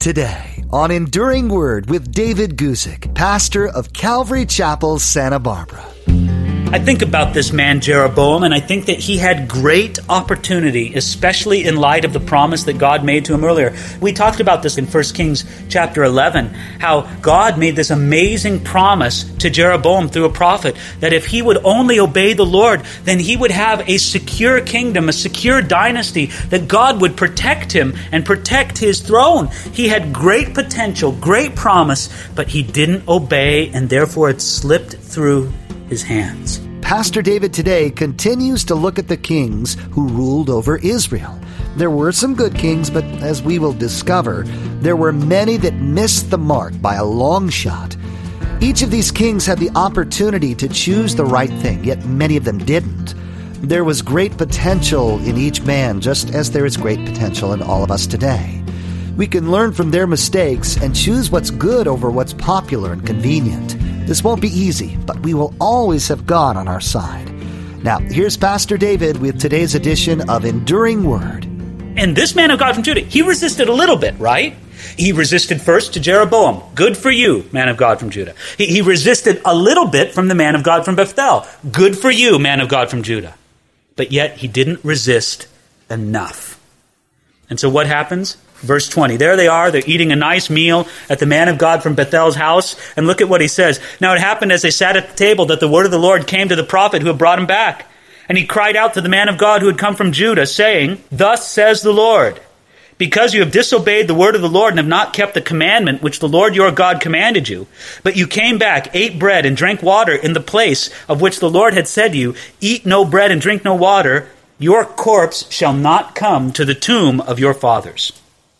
Today on Enduring Word with David Guzik, pastor of Calvary Chapel, Santa Barbara. I think about this man Jeroboam, and I think that he had great opportunity, especially in light of the promise that God made to him earlier. We talked about this in 1 Kings chapter 11, how God made this amazing promise to Jeroboam through a prophet, that if he would only obey the Lord, then he would have a secure kingdom, a secure dynasty, that God would protect him and protect his throne. He had great potential, great promise, but he didn't obey, and therefore it slipped through his hands. Pastor David today continues to look at the kings who ruled over Israel. There were some good kings, but as we will discover, there were many that missed the mark by a long shot. Each of these kings had the opportunity to choose the right thing, yet many of them didn't. There was great potential in each man, just as there is great potential in all of us today. We can learn from their mistakes and choose what's good over what's popular and convenient. This won't be easy, but we will always have God on our side. Now, here's Pastor David with today's edition of Enduring Word. And this man of God from Judah, he resisted a little bit, right? He resisted first to Jeroboam. Good for you, man of God from Judah. He resisted a little bit from the man of God from Bethel. Good for you, man of God from Judah. But yet he didn't resist enough. And so what happens? Verse 20, there they are, they're eating a nice meal at the man of God from Bethel's house, and look at what he says. Now it happened as they sat at the table that the word of the Lord came to the prophet who had brought him back. And he cried out to the man of God who had come from Judah, saying, Thus says the Lord, because you have disobeyed the word of the Lord and have not kept the commandment which the Lord your God commanded you, but you came back, ate bread, and drank water in the place of which the Lord had said to you, Eat no bread and drink no water, your corpse shall not come to the tomb of your fathers.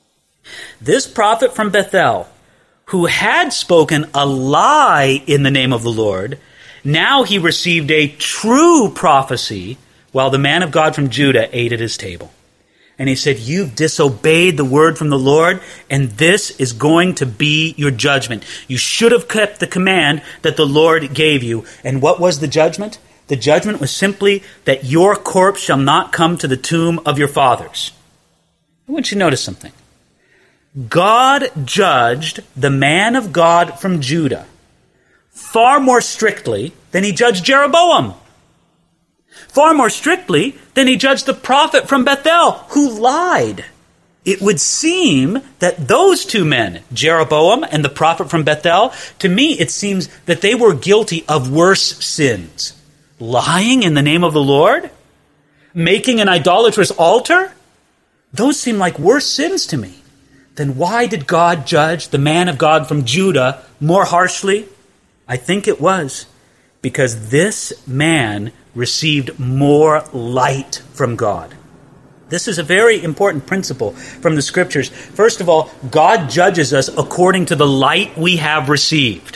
This prophet from Bethel, who had spoken a lie in the name of the Lord, now he received a true prophecy while the man of God from Judah ate at his table. And he said, You've disobeyed the word from the Lord, and this is going to be your judgment. You should have kept the command that the Lord gave you. And what was the judgment? The judgment was simply that your corpse shall not come to the tomb of your fathers. I want you to notice something. God judged the man of God from Judah far more strictly than he judged Jeroboam. Far more strictly than he judged the prophet from Bethel who lied. It would seem that those two men, Jeroboam and the prophet from Bethel, to me it seems that they were guilty of worse sins. Lying in the name of the Lord? Making an idolatrous altar? Those seem like worse sins to me. Then why did God judge the man of God from Judah more harshly? I think it was because this man received more light from God. This is a very important principle from the Scriptures. First of all, God judges us according to the light we have received.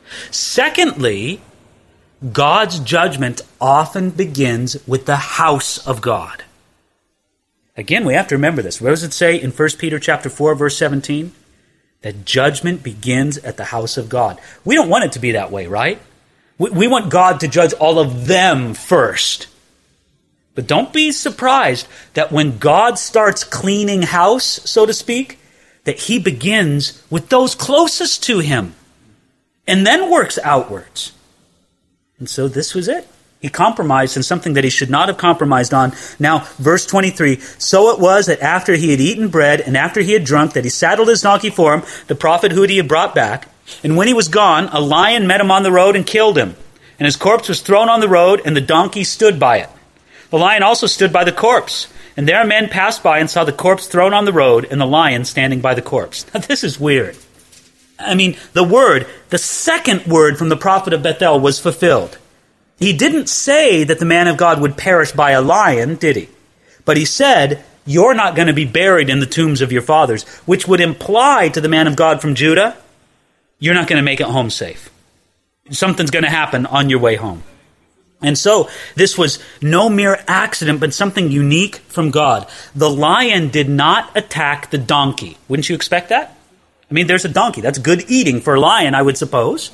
Secondly, God's judgment often begins with the house of God. Again, we have to remember this. What does it say in 1 Peter chapter 4, verse 17? That judgment begins at the house of God. We don't want it to be that way, right? We want God to judge all of them first. But don't be surprised that when God starts cleaning house, so to speak, that he begins with those closest to him and then works outwards. And so this was it. He compromised in something that he should not have compromised on. Now, verse 23, So it was that after he had eaten bread and after he had drunk, that he saddled his donkey for him, the prophet who he had brought back. And when he was gone, a lion met him on the road and killed him. And his corpse was thrown on the road, and the donkey stood by it. The lion also stood by the corpse. And there men passed by and saw the corpse thrown on the road, and the lion standing by the corpse. Now, this is weird. I mean, the second word from the prophet of Bethel was fulfilled. He didn't say that the man of God would perish by a lion, did he? But he said, You're not going to be buried in the tombs of your fathers, which would imply to the man of God from Judah, you're not going to make it home safe. Something's going to happen on your way home. And so this was no mere accident, but something unique from God. The lion did not attack the donkey. Wouldn't you expect that? I mean, there's a donkey. That's good eating for a lion, I would suppose.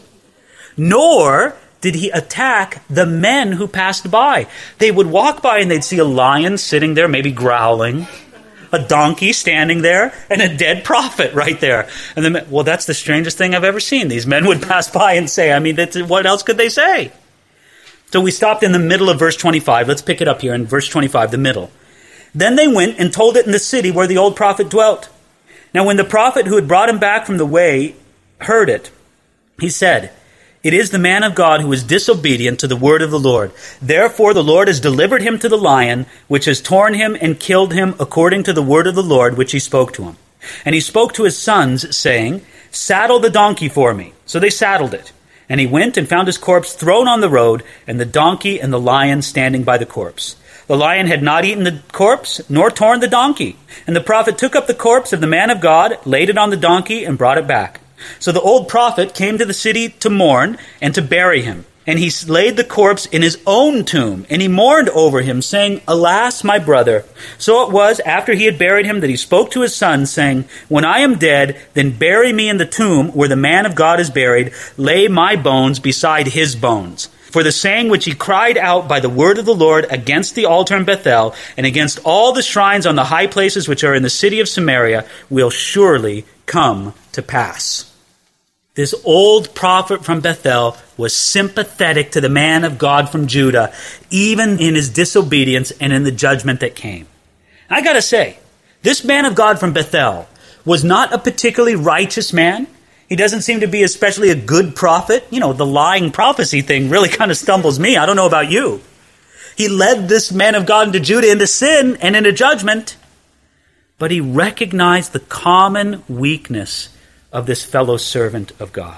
Nor did he attack the men who passed by. They would walk by and they'd see a lion sitting there, maybe growling, a donkey standing there, and a dead prophet right there. And then, well, that's the strangest thing I've ever seen. These men would pass by and say, what else could they say? So we stopped in the middle of verse 25. Let's pick it up here in verse 25, the middle. Then they went and told it in the city where the old prophet dwelt. Now when the prophet who had brought him back from the way heard it, he said, "It is the man of God who is disobedient to the word of the Lord. Therefore the Lord has delivered him to the lion, which has torn him and killed him according to the word of the Lord, which he spoke to him. And he spoke to his sons, saying, 'Saddle the donkey for me.' So they saddled it. And he went and found his corpse thrown on the road, and the donkey and the lion standing by the corpse. The lion had not eaten the corpse, nor torn the donkey. And the prophet took up the corpse of the man of God, laid it on the donkey, and brought it back. So the old prophet came to the city to mourn and to bury him. And he laid the corpse in his own tomb, and he mourned over him, saying, 'Alas, my brother.' So it was, after he had buried him, that he spoke to his son, saying, 'When I am dead, then bury me in the tomb where the man of God is buried. Lay my bones beside his bones.' For the saying which he cried out by the word of the Lord against the altar in Bethel, and against all the shrines on the high places which are in the city of Samaria, will surely come to pass." This old prophet from Bethel was sympathetic to the man of God from Judah, even in his disobedience and in the judgment that came. I got to say, this man of God from Bethel was not a particularly righteous man. He doesn't seem to be especially a good prophet. You know, the lying prophecy thing really kind of stumbles me. I don't know about you. He led this man of God into Judah into sin and into judgment, but he recognized the common weakness of this fellow servant of God.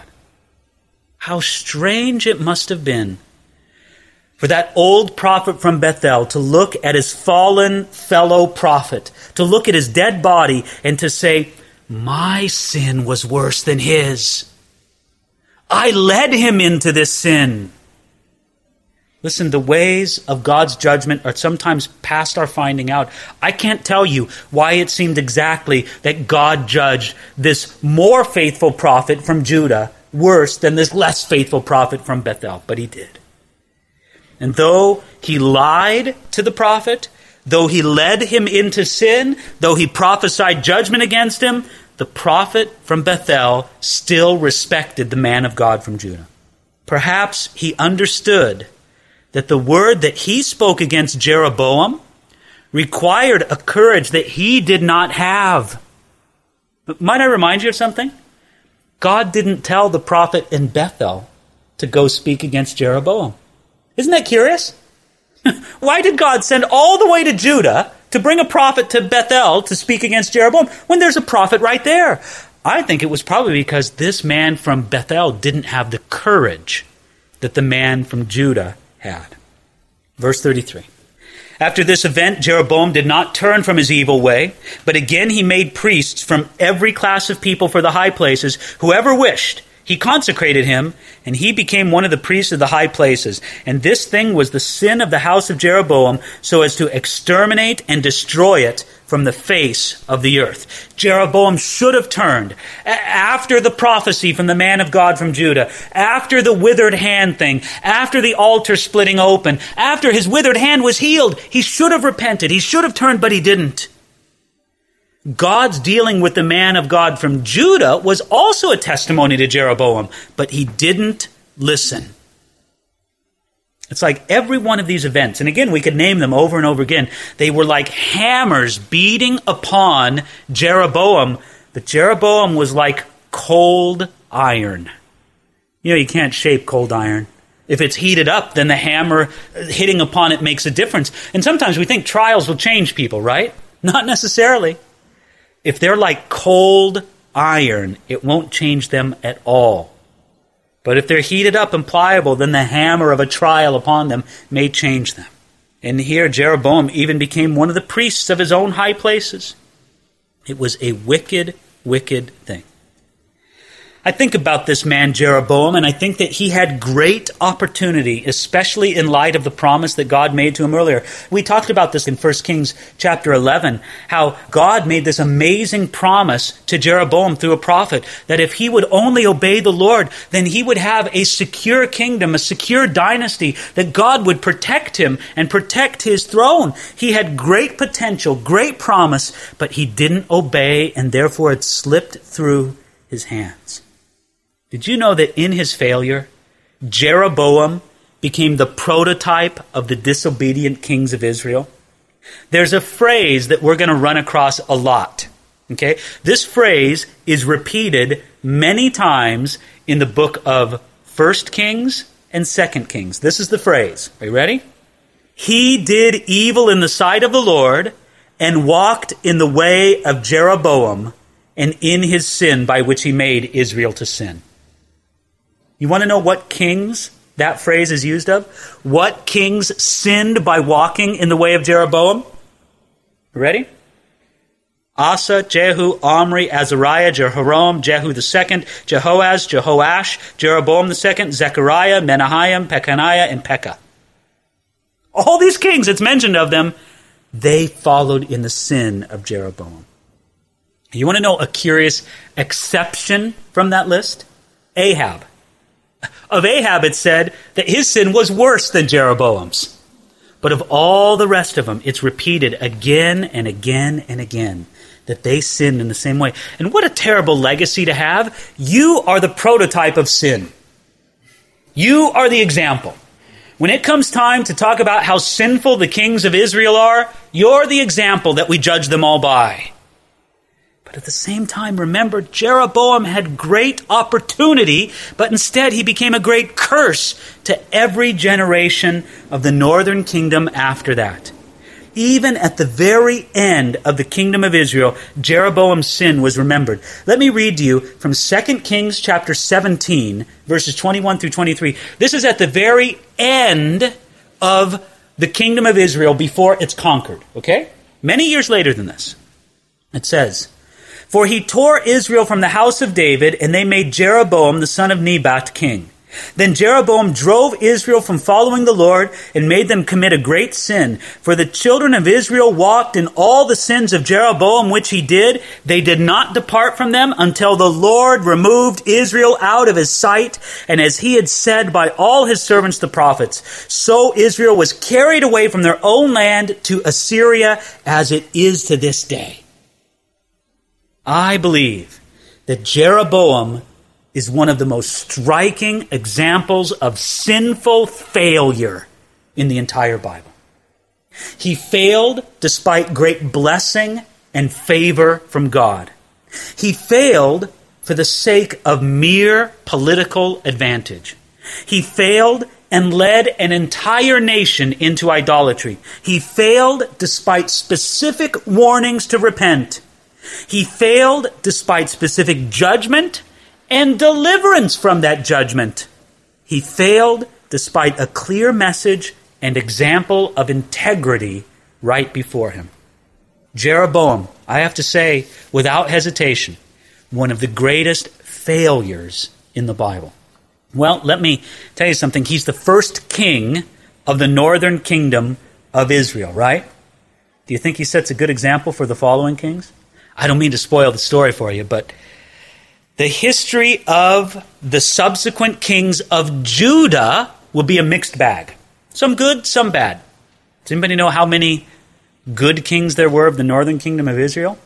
How strange it must have been for that old prophet from Bethel to look at his fallen fellow prophet, to look at his dead body and to say, "My sin was worse than his. I led him into this sin." Listen, the ways of God's judgment are sometimes past our finding out. I can't tell you why it seemed exactly that God judged this more faithful prophet from Judah worse than this less faithful prophet from Bethel, but he did. And though he lied to the prophet, though he led him into sin, though he prophesied judgment against him, the prophet from Bethel still respected the man of God from Judah. Perhaps he understood that the word that he spoke against Jeroboam required a courage that he did not have. But might I remind you of something? God didn't tell the prophet in Bethel to go speak against Jeroboam. Isn't that curious? Why did God send all the way to Judah to bring a prophet to Bethel to speak against Jeroboam when there's a prophet right there? I think it was probably because this man from Bethel didn't have the courage that the man from Judah had. Verse 33. After this event, Jeroboam did not turn from his evil way, but again he made priests from every class of people for the high places, whoever wished. He consecrated him, and he became one of the priests of the high places. And this thing was the sin of the house of Jeroboam, so as to exterminate and destroy it from the face of the earth. Jeroboam should have turned after the prophecy from the man of God from Judah, after the withered hand thing, after the altar splitting open, after his withered hand was healed. He should have repented. He should have turned, but he didn't. God's dealing with the man of God from Judah was also a testimony to Jeroboam, but he didn't listen. It's like every one of these events, and again, we could name them over and over again, they were like hammers beating upon Jeroboam, but Jeroboam was like cold iron. You know, you can't shape cold iron. If it's heated up, then the hammer hitting upon it makes a difference. And sometimes we think trials will change people, right? Not necessarily. If they're like cold iron, it won't change them at all. But if they're heated up and pliable, then the hammer of a trial upon them may change them. And here Jeroboam even became one of the priests of his own high places. It was a wicked, wicked thing. I think about this man Jeroboam, and I think that he had great opportunity, especially in light of the promise that God made to him earlier. We talked about this in 1 Kings chapter 11, how God made this amazing promise to Jeroboam through a prophet, that if he would only obey the Lord, then he would have a secure kingdom, a secure dynasty, that God would protect him and protect his throne. He had great potential, great promise, but he didn't obey, and therefore it slipped through his hands. Did you know that in his failure, Jeroboam became the prototype of the disobedient kings of Israel? There's a phrase that we're going to run across a lot. Okay? This phrase is repeated many times in the book of 1 Kings and 2 Kings. This is the phrase. Are you ready? He did evil in the sight of the Lord and walked in the way of Jeroboam and in his sin by which he made Israel to sin. You want to know what kings that phrase is used of? What kings sinned by walking in the way of Jeroboam? Ready? Asa, Jehu, Omri, Azariah, Jehoram, Jehu the second, Jehoaz, Jehoash, Jeroboam the second, Zechariah, Menahem, Pekaniah, and Pekah. All these kings, it's mentioned of them, they followed in the sin of Jeroboam. You want to know a curious exception from that list? Ahab. Of Ahab, it said that his sin was worse than Jeroboam's. But of all the rest of them, it's repeated again and again and again that they sinned in the same way. And what a terrible legacy to have. You are the prototype of sin. You are the example. When it comes time to talk about how sinful the kings of Israel are, you're the example that we judge them all by. But at the same time, remember, Jeroboam had great opportunity, but instead he became a great curse to every generation of the northern kingdom after that. Even at the very end of the kingdom of Israel, Jeroboam's sin was remembered. Let me read to you from 2 Kings chapter 17, verses 21 through 23. This is at the very end of the kingdom of Israel before it's conquered, okay? Many years later than this. It says, "For he tore Israel from the house of David, and they made Jeroboam the son of Nebat king. Then Jeroboam drove Israel from following the Lord and made them commit a great sin. For the children of Israel walked in all the sins of Jeroboam which he did. They did not depart from them until the Lord removed Israel out of his sight. And as he had said by all his servants the prophets, so Israel was carried away from their own land to Assyria as it is to this day." I believe that Jeroboam is one of the most striking examples of sinful failure in the entire Bible. He failed despite great blessing and favor from God. He failed for the sake of mere political advantage. He failed and led an entire nation into idolatry. He failed despite specific warnings to repent. He failed despite specific judgment and deliverance from that judgment. He failed despite a clear message and example of integrity right before him. Jeroboam, I have to say, without hesitation, one of the greatest failures in the Bible. Well, let me tell you something. He's the first king of the northern kingdom of Israel, right? Do you think he sets a good example for the following kings? I don't mean to spoil the story for you, but the history of the subsequent kings of Judah will be a mixed bag. Some good, some bad. Does anybody know how many good kings there were of the northern kingdom of Israel?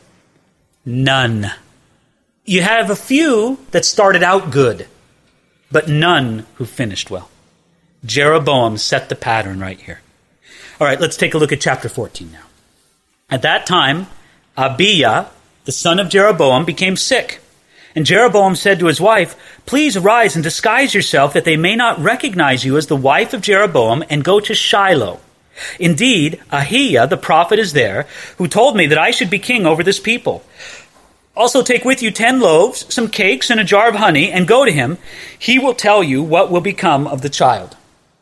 None. You have a few that started out good, but none who finished well. Jeroboam set the pattern right here. All right, let's take a look at chapter 14 now. At that time, Abiah, the son of Jeroboam, became sick. And Jeroboam said to his wife, "Please arise and disguise yourself, that they may not recognize you as the wife of Jeroboam, and go to Shiloh. Indeed, Ahiah the prophet is there, who told me that I should be king over this people. Also take with you 10 loaves, some cakes, and a jar of honey, and go to him. He will tell you what will become of the child."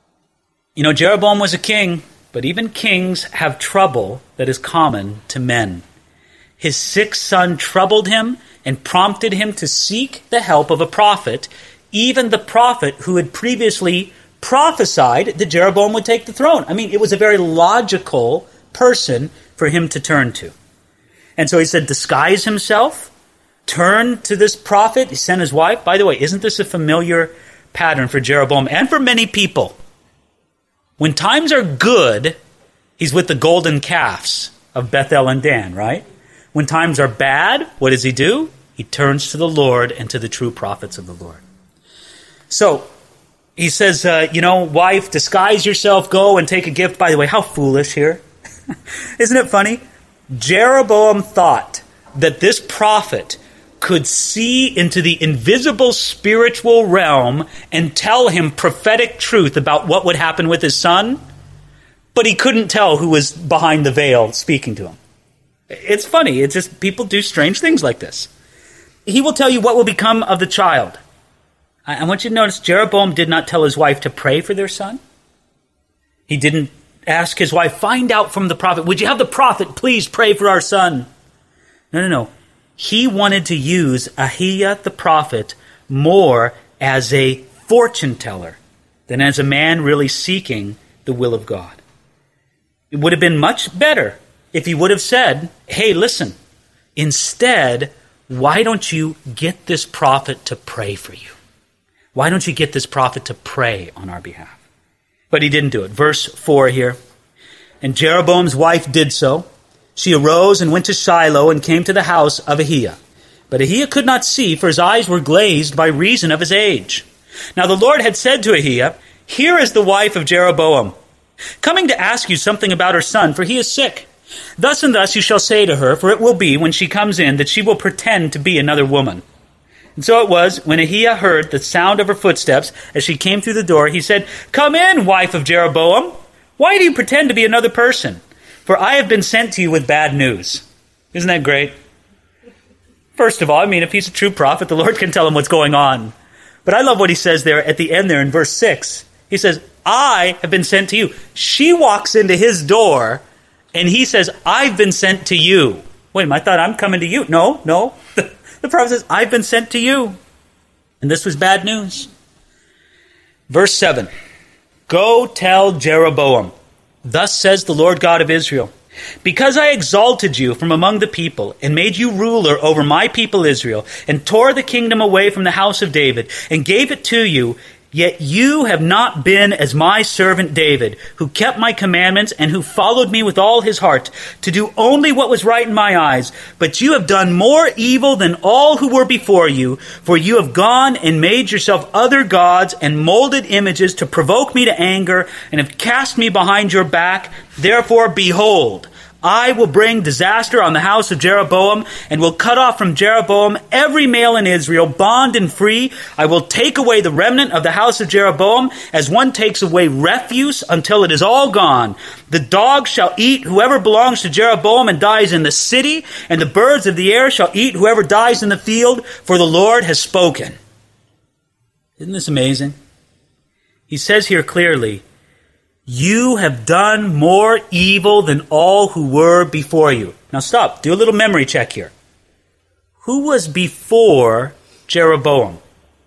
You know, Jeroboam was a king, but even kings have trouble that is common to men. his sick son troubled him and prompted him to seek the help of a prophet, even the prophet who had previously prophesied that Jeroboam would take the throne. I mean, it was a very logical person for him to turn to. And so he said, disguise himself, turn to this prophet. He sent his wife. By the way, isn't this a familiar pattern for Jeroboam and for many people? When times are good, he's with the golden calves of Bethel and Dan, right? When times are bad, what does he do? He turns to the Lord and to the true prophets of the Lord. So he says, wife, disguise yourself, go and take a gift. By the way, how foolish here. Isn't it funny? Jeroboam thought that this prophet could see into the invisible spiritual realm and tell him prophetic truth about what would happen with his son, but he couldn't tell who was behind the veil speaking to him. It's funny. It's just people do strange things like this. He will tell you what will become of the child. I want you to notice Jeroboam did not tell his wife to pray for their son. He didn't ask his wife, find out from the prophet, would you have the prophet please pray for our son? No. He wanted to use Ahiah the prophet more as a fortune teller than as a man really seeking the will of God. It would have been much better if he would have said, hey, listen, instead, why don't you get this prophet to pray for you? Why don't you get this prophet to pray on our behalf? But he didn't do it. Verse 4 here. And Jeroboam's wife did so. She arose and went to Shiloh and came to the house of Ahiah. But Ahiah could not see, for his eyes were glazed by reason of his age. Now the Lord had said to Ahiah, here is the wife of Jeroboam, coming to ask you something about her son, for he is sick. Thus and thus you shall say to her, for it will be, when she comes in, that she will pretend to be another woman. And so it was, when Ahiah heard the sound of her footsteps as she came through the door, he said, come in, wife of Jeroboam. Why do you pretend to be another person? For I have been sent to you with bad news. Isn't that great? First of all, if he's a true prophet, the Lord can tell him what's going on. But I love what he says there at the end there in verse 6. He says, I have been sent to you. She walks into his door, and he says, I've been sent to you. Wait a minute, I thought I'm coming to you. No. The prophet says, I've been sent to you. And this was bad news. Verse 7. Go tell Jeroboam, thus says the Lord God of Israel, because I exalted you from among the people and made you ruler over my people Israel and tore the kingdom away from the house of David and gave it to you, yet you have not been as my servant David, who kept my commandments and who followed me with all his heart to do only what was right in my eyes. But you have done more evil than all who were before you, for you have gone and made yourself other gods and molded images to provoke me to anger and have cast me behind your back. Therefore, behold, I will bring disaster on the house of Jeroboam and will cut off from Jeroboam every male in Israel, bond and free. I will take away the remnant of the house of Jeroboam as one takes away refuse until it is all gone. The dogs shall eat whoever belongs to Jeroboam and dies in the city, and the birds of the air shall eat whoever dies in the field, for the Lord has spoken. Isn't this amazing? He says here clearly, you have done more evil than all who were before you. Now stop. Do a little memory check here. Who was before Jeroboam?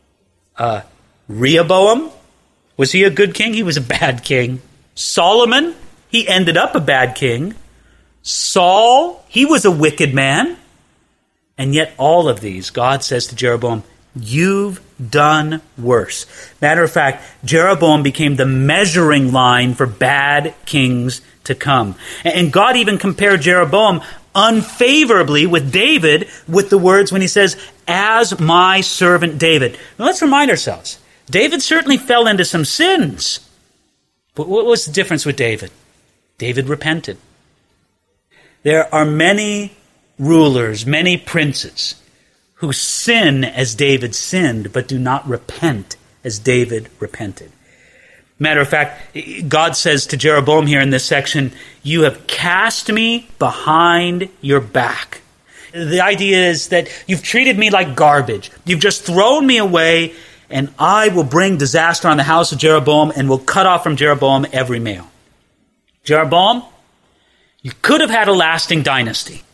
Rehoboam? Was he a good king? He was a bad king. Solomon? He ended up a bad king. Saul? He was a wicked man. And yet all of these, God says to Jeroboam, you've done worse. Matter of fact, Jeroboam became the measuring line for bad kings to come. And God even compared Jeroboam unfavorably with David with the words when he says, as my servant David. Now let's remind ourselves, David certainly fell into some sins. But what was the difference with David? David repented. There are many rulers, many princes who sin as David sinned, but do not repent as David repented. Matter of fact, God says to Jeroboam here in this section, you have cast me behind your back. The idea is that you've treated me like garbage. You've just thrown me away, and I will bring disaster on the house of Jeroboam and will cut off from Jeroboam every male. Jeroboam, you could have had a lasting dynasty.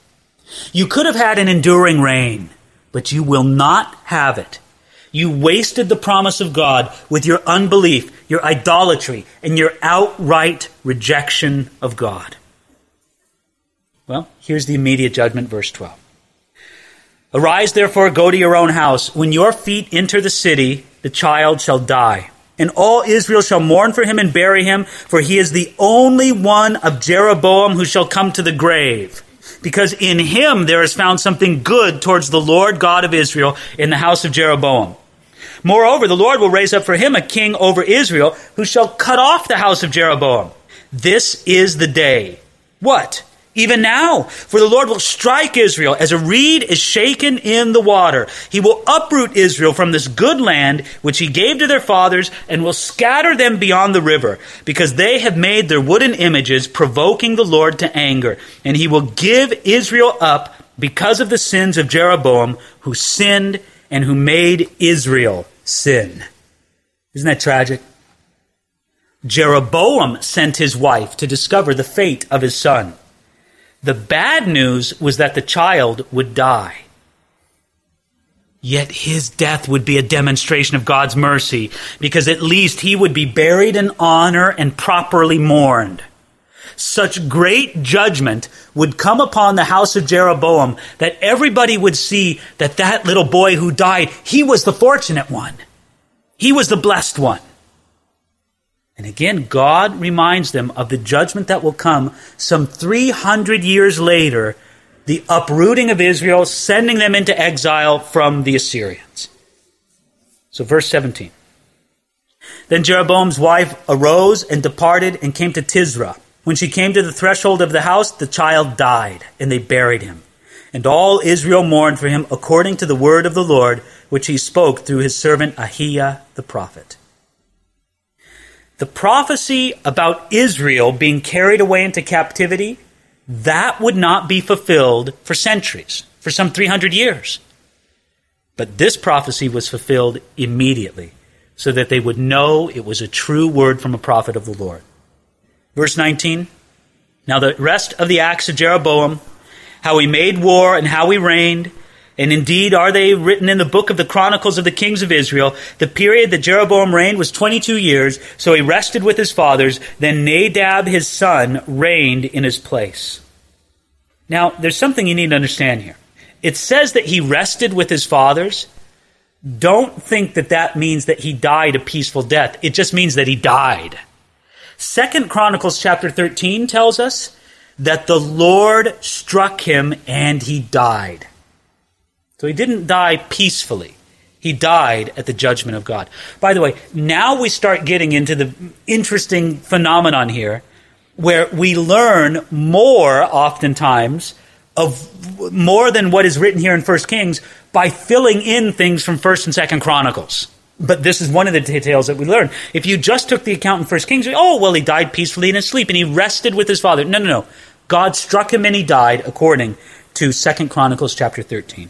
You could have had an enduring reign, but you will not have it. You wasted the promise of God with your unbelief, your idolatry, and your outright rejection of God. Well, here's the immediate judgment, verse 12. Arise, therefore, go to your own house. When your feet enter the city, the child shall die. And all Israel shall mourn for him and bury him, for he is the only one of Jeroboam who shall come to the grave. Because in him there is found something good towards the Lord God of Israel in the house of Jeroboam. Moreover, the Lord will raise up for him a king over Israel, who shall cut off the house of Jeroboam. This is the day. What? Even now, for the Lord will strike Israel as a reed is shaken in the water. He will uproot Israel from this good land which he gave to their fathers, and will scatter them beyond the river, because they have made their wooden images, provoking the Lord to anger. And he will give Israel up because of the sins of Jeroboam, who sinned and who made Israel sin. Isn't that tragic? Jeroboam sent his wife to discover the fate of his son. The bad news was that the child would die. Yet his death would be a demonstration of God's mercy, because at least he would be buried in honor and properly mourned. Such great judgment would come upon the house of Jeroboam that everybody would see that that little boy who died, he was the fortunate one. He was the blessed one. And again, God reminds them of the judgment that will come some 300 years later, the uprooting of Israel, sending them into exile from the Assyrians. So verse 17. Then Jeroboam's wife arose and departed and came to Tisra. When she came to the threshold of the house, the child died, and they buried him. And all Israel mourned for him according to the word of the Lord, which he spoke through his servant Ahiah the prophet. The prophecy about Israel being carried away into captivity, that would not be fulfilled for centuries, for some 300 years. But this prophecy was fulfilled immediately, so that they would know it was a true word from a prophet of the Lord. Verse 19, now the rest of the acts of Jeroboam, how he made war and how he reigned, and indeed are they written in the book of the Chronicles of the Kings of Israel. The period that Jeroboam reigned was 22 years, so he rested with his fathers. Then Nadab his son reigned in his place. Now, there's something you need to understand here. It says that he rested with his fathers. Don't think that that means that he died a peaceful death. It just means that he died. 2 Chronicles chapter 13 tells us that the Lord struck him and he died. So he didn't die peacefully. He died at the judgment of God. By the way, now we start getting into the interesting phenomenon here, where we learn more oftentimes of more than what is written here in 1 Kings by filling in things from 1 and 2 Chronicles. But this is one of the details that we learn. If you just took the account in 1 Kings, he died peacefully in his sleep and he rested with his father. No. God struck him and he died according to 2 Chronicles chapter 13.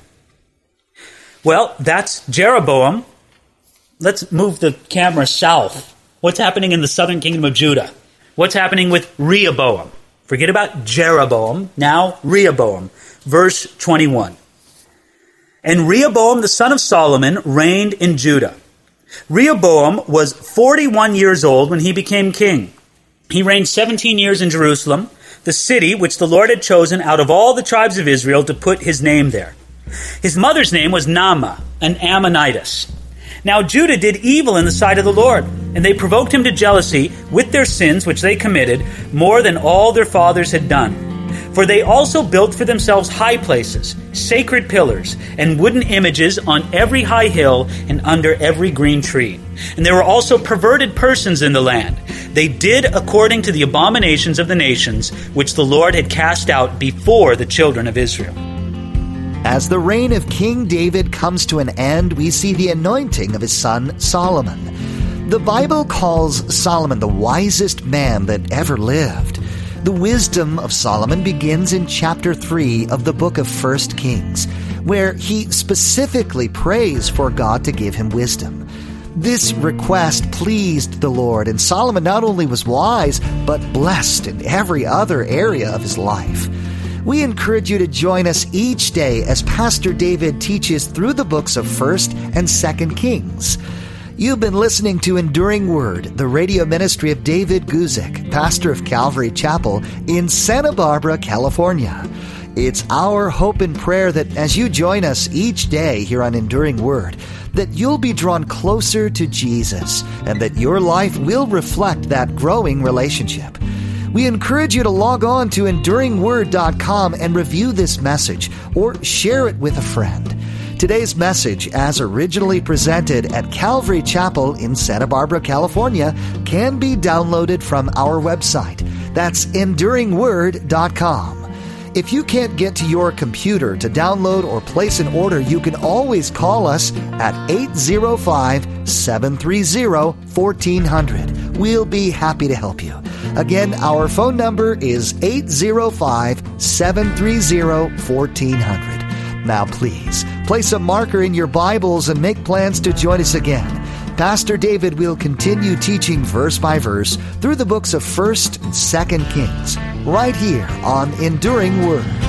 Well, that's Jeroboam. Let's move the camera south. What's happening in the southern kingdom of Judah? What's happening with Rehoboam? Forget about Jeroboam. Now Rehoboam. Verse 21. And Rehoboam, the son of Solomon, reigned in Judah. Rehoboam was 41 years old when he became king. He reigned 17 years in Jerusalem, the city which the Lord had chosen out of all the tribes of Israel to put his name there. His mother's name was Naamah, an Ammonitess. Now Judah did evil in the sight of the Lord, and they provoked him to jealousy with their sins which they committed, more than all their fathers had done. For they also built for themselves high places, sacred pillars, and wooden images on every high hill and under every green tree. And there were also perverted persons in the land. They did according to the abominations of the nations, which the Lord had cast out before the children of Israel. As the reign of King David comes to an end, we see the anointing of his son Solomon. The Bible calls Solomon the wisest man that ever lived. The wisdom of Solomon begins in chapter 3 of the book of 1 Kings, where he specifically prays for God to give him wisdom. This request pleased the Lord, and Solomon not only was wise, but blessed in every other area of his life. We encourage you to join us each day as Pastor David teaches through the books of 1st and 2nd Kings. You've been listening to Enduring Word, the radio ministry of David Guzik, pastor of Calvary Chapel in Santa Barbara, California. It's our hope and prayer that as you join us each day here on Enduring Word, that you'll be drawn closer to Jesus and that your life will reflect that growing relationship. We encourage you to log on to EnduringWord.com and review this message or share it with a friend. Today's message, as originally presented at Calvary Chapel in Santa Barbara, California, can be downloaded from our website. That's EnduringWord.com. If you can't get to your computer to download or place an order, you can always call us at 805-730-1400. We'll be happy to help you. Again, our phone number is 805-730-1400. Now, please, place a marker in your Bibles and make plans to join us again. Pastor David will continue teaching verse by verse through the books of 1st and 2nd Kings, right here on Enduring Word.